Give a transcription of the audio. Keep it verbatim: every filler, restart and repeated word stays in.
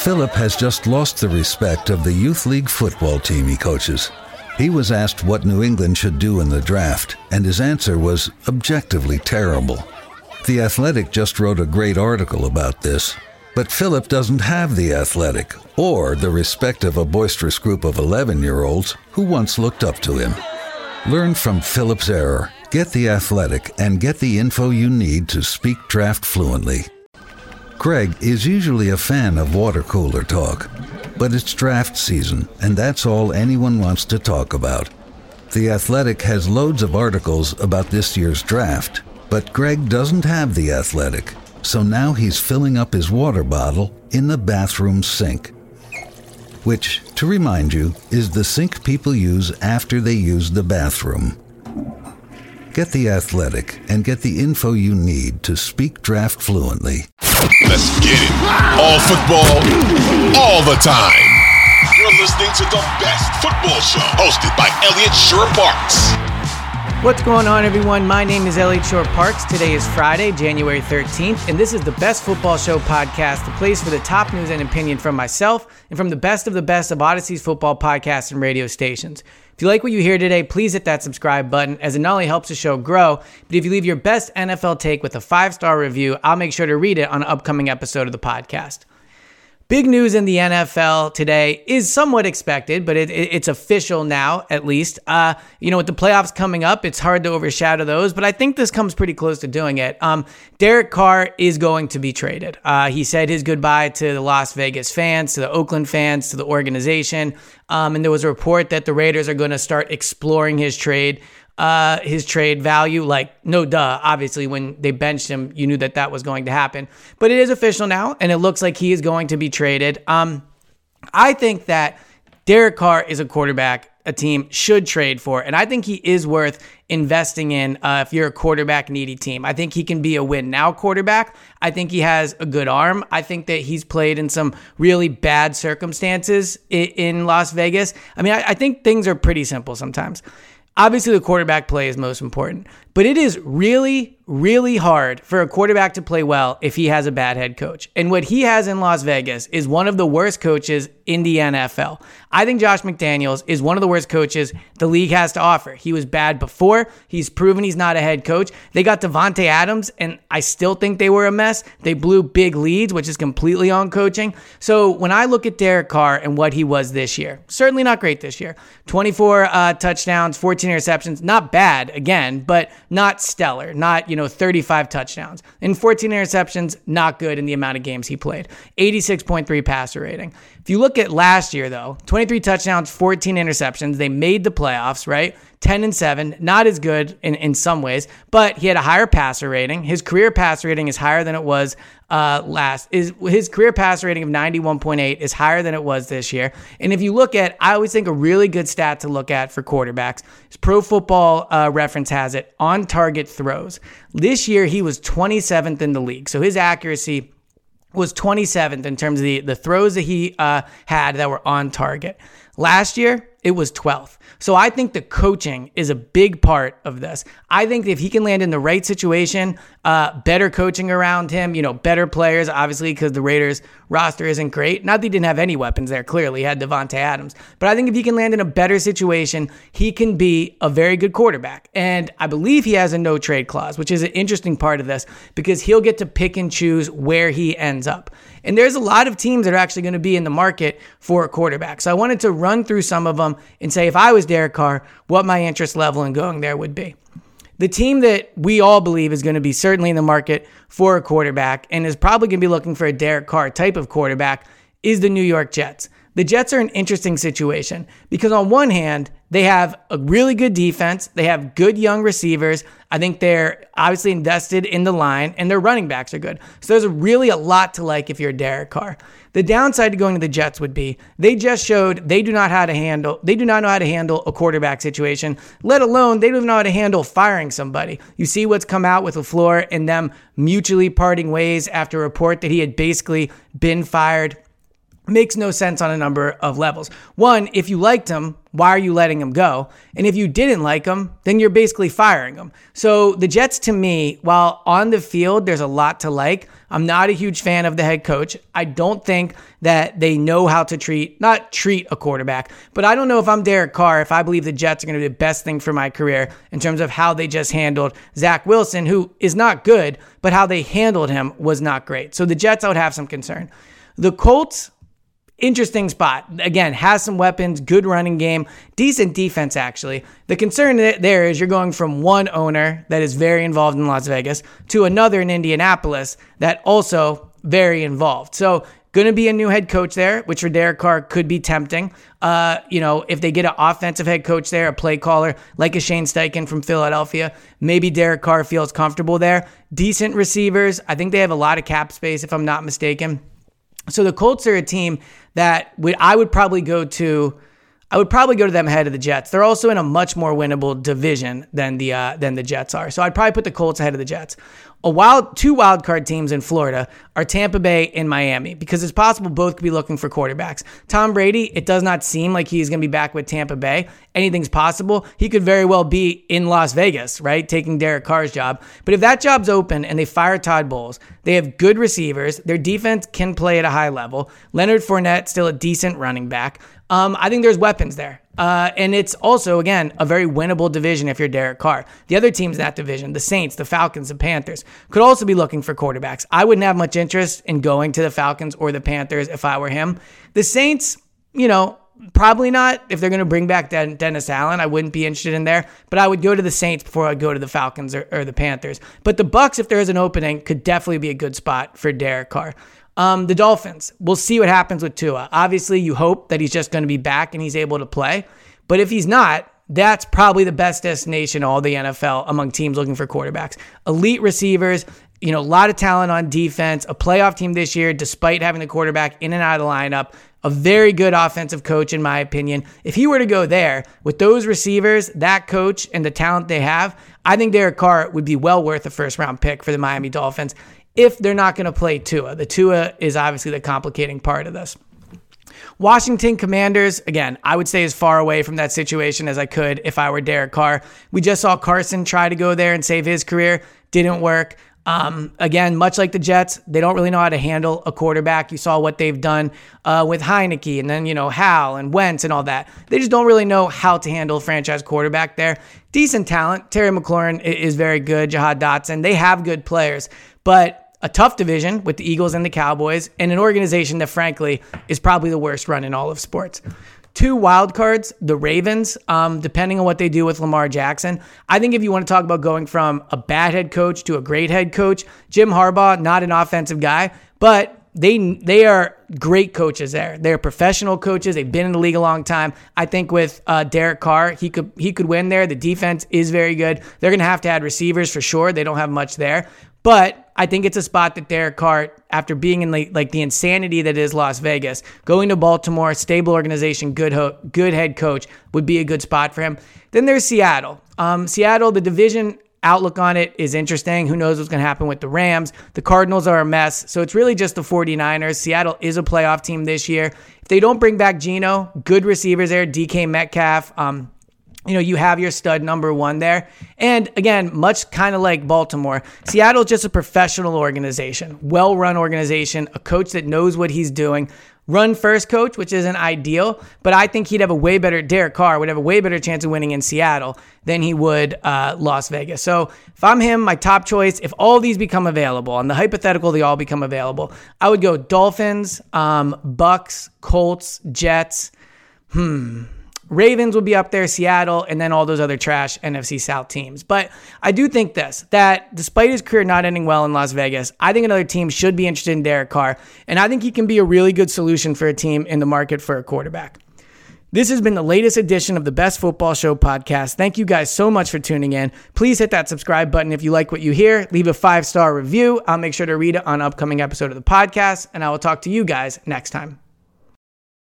Philip has just lost the respect of the youth league football team he coaches. He was asked what New England should do in the draft, and his answer was objectively terrible. The Athletic just wrote a great article about this, but Philip doesn't have the Athletic or the respect of a boisterous group of eleven-year-olds who once looked up to him. Learn from Philip's error, get the Athletic, and get the info you need to speak draft fluently. Greg is usually a fan of water cooler talk, but it's draft season, and that's all anyone wants to talk about. The Athletic has loads of articles about this year's draft, but Greg doesn't have the Athletic, so now he's filling up his water bottle in the bathroom sink, which, to remind you, is the sink people use after they use the bathroom. Get the Athletic and get the info you need to speak draft fluently. Let's get it. All football, all the time. You're listening to the best football show, hosted by Elliot Shore-Parks. What's going on, everyone? My name is Elliot Shore-Parks. Today is Friday, January thirteenth, and this is the Best Football Show podcast, the place for the top news and opinion from myself and from the best of the best of Odyssey's football podcasts and radio stations. If you like what you hear today, please hit that subscribe button, as it not only helps the show grow, but if you leave your best N F L take with a five-star review, I'll make sure to read it on an upcoming episode of the podcast. Big news in the N F L today is somewhat expected, but it, it, it's official now, at least. Uh, you know, with the playoffs coming up, it's hard to overshadow those, but I think this comes pretty close to doing it. Um, Derek Carr is going to be traded. Uh, he said his goodbye to the Las Vegas fans, to the Oakland fans, to the organization, um, and there was a report that the Raiders are going to start exploring his trade. Uh, his trade value, like, no duh, obviously when they benched him, you knew that that was going to happen, but it is official now, and it looks like he is going to be traded. Um, I think that Derek Carr is a quarterback a team should trade for, and I think he is worth investing in uh, if you're a quarterback needy team. I think he can be a win now quarterback. I think he has a good arm. I think that he's played in some really bad circumstances in, in Las Vegas. I mean, I, I think things are pretty simple sometimes. Obviously, the quarterback play is most important, but it is really, really hard for a quarterback to play well if he has a bad head coach. And what he has in Las Vegas is one of the worst coaches in the N F L. I think Josh McDaniels is one of the worst coaches the league has to offer. He was bad before. He's proven he's not a head coach. They got Davante Adams, and I still think they were a mess. They blew big leads, which is completely on coaching. So when I look at Derek Carr and what he was this year, certainly not great this year. twenty-four uh, touchdowns, fourteen interceptions, not bad, again, but not stellar, not, you know, thirty-five touchdowns. And fourteen interceptions, not good in the amount of games he played. eighty-six point three passer rating. If you look at last year, though, twenty-three touchdowns, fourteen interceptions. They made the playoffs, right? ten and seven, not as good in, in some ways, but he had a higher passer rating. His career passer rating is higher than it was uh, last. Is his career passer rating of ninety-one point eight is higher than it was this year. And if you look at, I always think a really good stat to look at for quarterbacks is Pro Football uh, Reference has it, on target throws. This year, he was twenty-seventh in the league. So his accuracy was twenty-seventh in terms of the, the throws that he uh, had that were on target. Last year, it was twelfth. So I think the coaching is a big part of this. I think if he can land in the right situation, uh, better coaching around him, you know, better players, obviously, because the Raiders roster isn't great. Not that he didn't have any weapons there, clearly. He had Davante Adams. But I think if he can land in a better situation, he can be a very good quarterback. And I believe he has a no-trade clause, which is an interesting part of this, because he'll get to pick and choose where he ends up. And there's a lot of teams that are actually going to be in the market for a quarterback. So I wanted to run through some of them and say, if I was Derek Carr, what my interest level in going there would be. The team that we all believe is going to be certainly in the market for a quarterback and is probably going to be looking for a Derek Carr type of quarterback is the New York Jets. The Jets are an interesting situation because on one hand, they have a really good defense. They have good young receivers. I think they're obviously invested in the line, and their running backs are good. So there's really a lot to like if you're Derek Carr. The downside to going to the Jets would be they just showed they do not how to handle they do not know how to handle a quarterback situation, let alone they don't even know how to handle firing somebody. You see what's come out with LaFleur and them mutually parting ways after a report that he had basically been fired makes no sense on a number of levels. One, if you liked him, why are you letting him go? And if you didn't like him, then you're basically firing him. So the Jets, to me, while on the field, there's a lot to like. I'm not a huge fan of the head coach. I don't think that they know how to treat, not treat a quarterback, but I don't know if I'm Derek Carr, if I believe the Jets are going to do the best thing for my career in terms of how they just handled Zach Wilson, who is not good, but how they handled him was not great. So the Jets, I would have some concern. The Colts, interesting spot. Again, has some weapons, good running game, decent defense, actually. The concern there is you're going from one owner that is very involved in Las Vegas to another in Indianapolis that also very involved. So going to be a new head coach there, which for Derek Carr could be tempting. Uh, you know, if they get an offensive head coach there, a play caller like a Shane Steichen from Philadelphia, maybe Derek Carr feels comfortable there. Decent receivers. I think they have a lot of cap space, if I'm not mistaken. So the Colts are a team that would, I would probably go to. I would probably go to them ahead of the Jets. They're also in a much more winnable division than the uh, than the Jets are. So I'd probably put the Colts ahead of the Jets. A wild two wild card teams in Florida are Tampa Bay and Miami, because it's possible both could be looking for quarterbacks. Tom Brady, it does not seem like he's going to be back with Tampa Bay. Anything's possible. He could very well be in Las Vegas, right, taking Derek Carr's job. But if that job's open and they fire Todd Bowles, they have good receivers. Their defense can play at a high level. Leonard Fournette, still a decent running back. Um, I think there's weapons there. Uh, and it's also, again, a very winnable division if you're Derek Carr. The other teams in that division, the Saints, the Falcons, the Panthers, could also be looking for quarterbacks. I wouldn't have much interest in going to the Falcons or the Panthers if I were him. The Saints, you know, probably not. If they're going to bring back Den- Dennis Allen, I wouldn't be interested in there. But I would go to the Saints before I'd go to the Falcons or, or the Panthers. But the Bucs, if there is an opening, could definitely be a good spot for Derek Carr. Um, the Dolphins, we'll see what happens with Tua. Obviously, you hope that he's just going to be back and he's able to play. But if he's not, that's probably the best destination in all the N F L among teams looking for quarterbacks. Elite receivers, you know, a lot of talent on defense, a playoff team this year, despite having the quarterback in and out of the lineup, a very good offensive coach, in my opinion. If he were to go there with those receivers, that coach, and the talent they have, I think Derek Carr would be well worth a first round pick for the Miami Dolphins if they're not going to play Tua. The Tua is obviously the complicating part of this. Washington Commanders, again, I would stay as far away from that situation as I could if I were Derek Carr. We just saw Carson try to go there and save his career. Didn't work. Um, again, much like the Jets, they don't really know how to handle a quarterback. You saw what they've done uh, with Heineke and then, you know, Hal and Wentz and all that. They just don't really know how to handle a franchise quarterback there. Decent talent. Terry McLaurin is very good. Jahad Dotson. They have good players, but a tough division with the Eagles and the Cowboys, and an organization that, frankly, is probably the worst run in all of sports. Two wild cards, the Ravens, um, depending on what they do with Lamar Jackson. I think if you want to talk about going from a bad head coach to a great head coach, Jim Harbaugh, not an offensive guy, but they they are great coaches there. They're professional coaches. They've been in the league a long time. I think with uh, Derek Carr, he could he could win there. The defense is very good. They're going to have to add receivers for sure. They don't have much there. But I think it's a spot that Derek Carr, after being in the, like the insanity that is Las Vegas, going to Baltimore, stable organization, good ho- good head coach, would be a good spot for him. Then there's Seattle. Um, Seattle, the division outlook on it is interesting. Who knows what's going to happen with the Rams? The Cardinals are a mess. So it's really just the 49ers. Seattle is a playoff team this year. If they don't bring back Geno, good receivers there, D K Metcalf, um, you know, you have your stud number one there. And again, much kind of like Baltimore, Seattle's just a professional organization, well-run organization, a coach that knows what he's doing. Run first coach, which isn't ideal, but I think he'd have a way better, Derek Carr would have a way better chance of winning in Seattle than he would uh, Las Vegas. So if I'm him, my top choice, if all these become available, on the hypothetical they all become available, I would go Dolphins, um, Bucks, Colts, Jets, hmm... Ravens will be up there, Seattle, and then all those other trash N F C South teams. But I do think this, that despite his career not ending well in Las Vegas, I think another team should be interested in Derek Carr, and I think he can be a really good solution for a team in the market for a quarterback. This has been the latest edition of the Best Football Show podcast. Thank you guys so much for tuning in. Please hit that subscribe button if you like what you hear. Leave a five-star review. I'll make sure to read it on an upcoming episode of the podcast, and I will talk to you guys next time.